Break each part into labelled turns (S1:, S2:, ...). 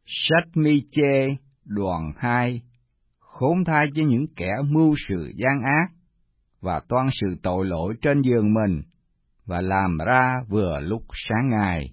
S1: Sách Mi-chê đoạn 2. Khốn thay cho những kẻ mưu sự gian ác và toan sự tội lỗi trên giường mình và làm ra vừa lúc sáng ngày.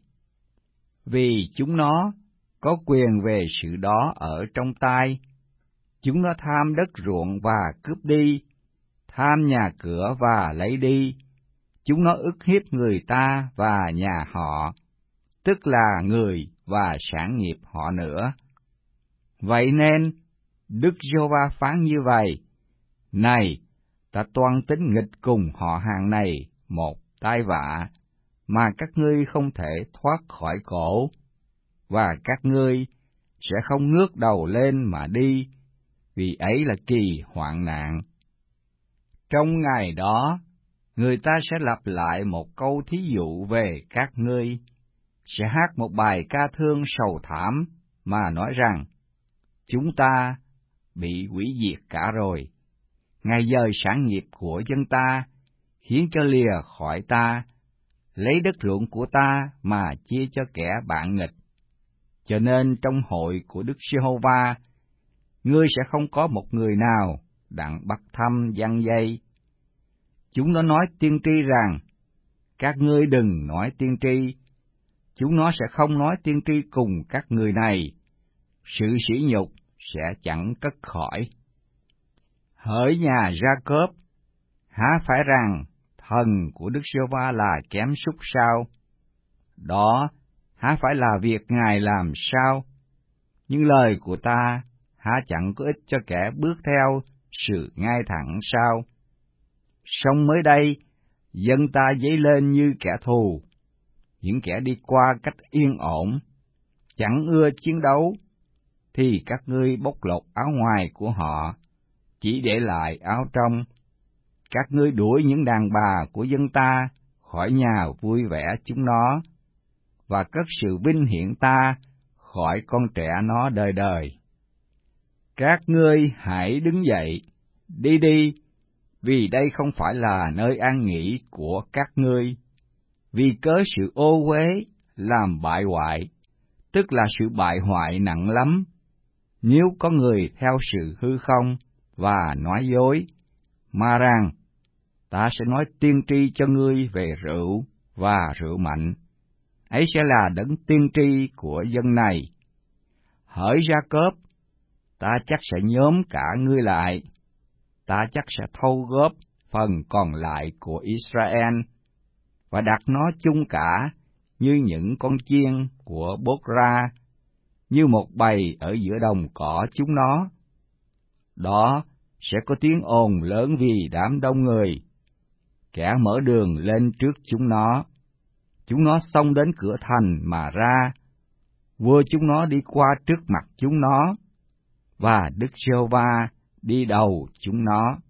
S1: Vì chúng nó có quyền về sự đó ở trong tay, chúng nó tham đất ruộng và cướp đi, tham nhà cửa và lấy đi, chúng nó ức hiếp người ta và nhà họ, tức là người và sản nghiệp họ nữa. Vậy nên, Đức Giê-hô-va phán như vậy: Này, ta toan tính nghịch cùng họ hàng này một tai vạ mà các ngươi không thể thoát khỏi cổ, và các ngươi sẽ không ngước đầu lên mà đi, vì ấy là kỳ hoạn nạn. Trong ngày đó, người ta sẽ lặp lại một câu thí dụ về các ngươi, sẽ hát một bài ca thương sầu thảm mà nói rằng: Chúng ta bị hủy diệt cả rồi. Ngày dời sản nghiệp của dân ta, khiến cho lìa khỏi ta, lấy đất ruộng của ta mà chia cho kẻ bạn nghịch. Cho nên trong hội của Đức Giê-hô-va, ngươi sẽ không có một người nào đặng bắt thăm giăng dây. Chúng nó nói tiên tri rằng: Các ngươi đừng nói tiên tri. Chúng nó sẽ không nói tiên tri cùng các người này. Sự sỉ nhục sẽ chẳng cất khỏi. Hỡi nhà Gia-cốp, há phải rằng thần của Đức Giê-hô-va là kém súc sao? Đó há phải là việc Ngài làm sao? Nhưng lời của ta há chẳng có ích cho kẻ bước theo sự ngay thẳng sao? Song mới đây, dân ta dấy lên như kẻ thù, những kẻ đi qua cách yên ổn, chẳng ưa chiến đấu, thì các ngươi bóc lột áo ngoài của họ, chỉ để lại áo trong. Các ngươi đuổi những đàn bà của dân ta khỏi nhà vui vẻ chúng nó, và cất sự vinh hiển ta khỏi con trẻ nó đời đời. Các ngươi hãy đứng dậy, đi đi, vì đây không phải là nơi an nghỉ của các ngươi. Vì cớ sự ô uế làm bại hoại, tức là sự bại hoại nặng lắm. Nếu có người theo sự hư không và nói dối, mà rằng: Ta sẽ nói tiên tri cho ngươi về rượu và rượu mạnh, ấy sẽ là đấng tiên tri của dân này. Hỡi Gia-cốp, ta chắc sẽ nhóm cả ngươi lại, ta chắc sẽ thâu góp phần còn lại của Israel, và đặt nó chung cả như những con chiên của Bốt-ra, như một bầy ở giữa đồng cỏ chúng nó. Đó sẽ có tiếng ồn lớn vì đám đông người, kẻ mở đường lên trước chúng nó xông đến cửa thành mà ra, vua chúng nó đi qua trước mặt chúng nó, và Đức Giê-hô-va đi đầu chúng nó.